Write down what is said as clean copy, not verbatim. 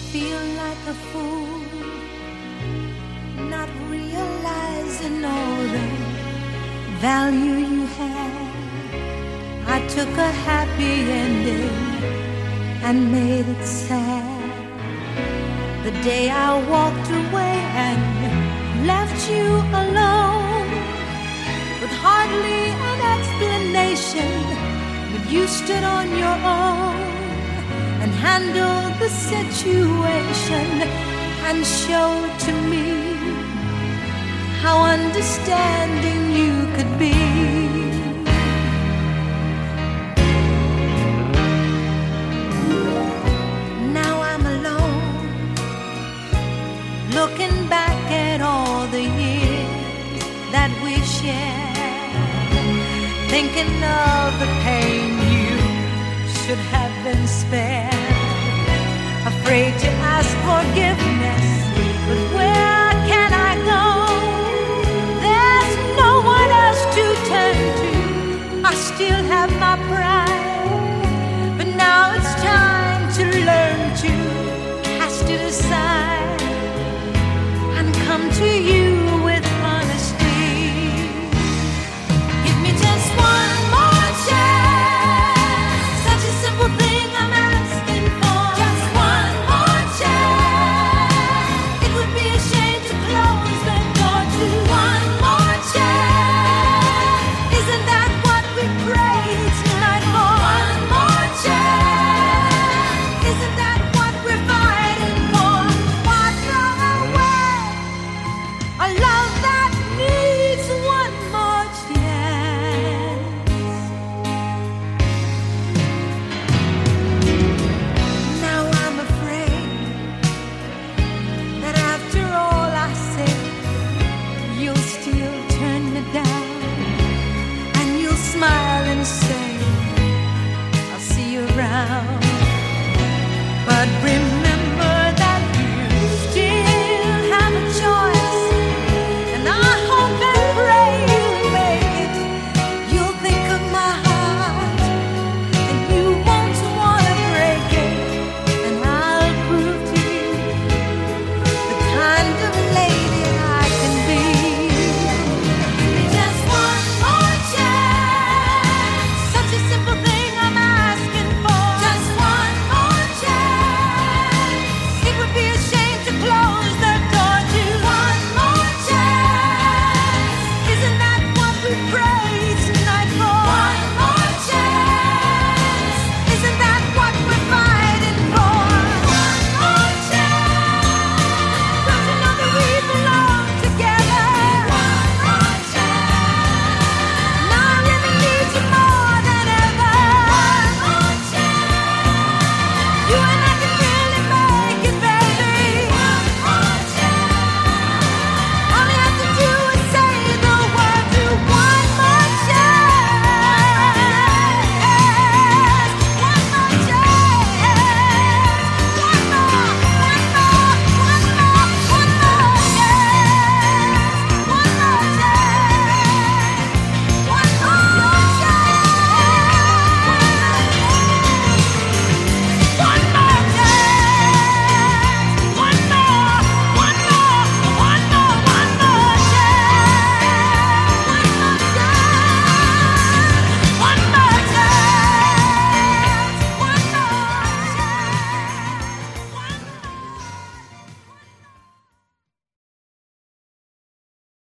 feel like a fool, not realizing all the value you had. I took a happy ending and made it sad. The day I walked away and left you alone, with hardly an explanation, but you stood on your own and handled the situation and showed to me how understanding you could be. Now I'm alone, looking back at all the years that we shared, thinking of the pain you should have been spared, afraid to